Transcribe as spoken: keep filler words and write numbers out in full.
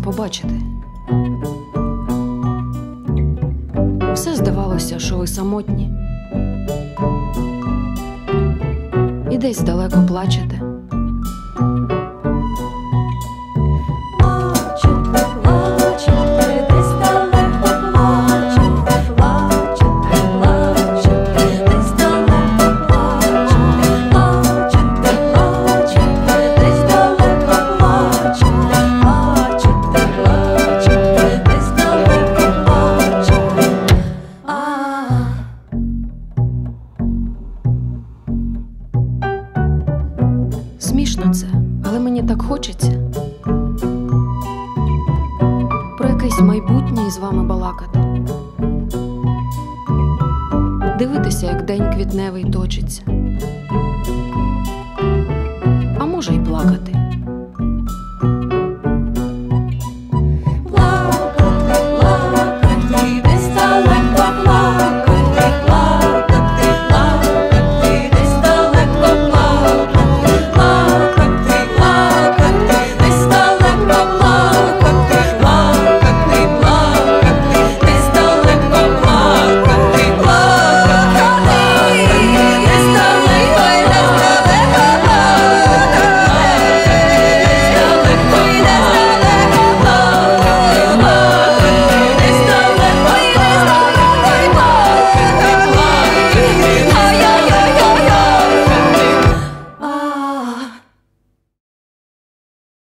побачити. Все здавалося, що ви самотні. І десь далеко плачете. Смішно це, але мені так хочеться про якесь майбутнє із вами балакати. Дивитися, як день квітневий точиться. А може й плакати.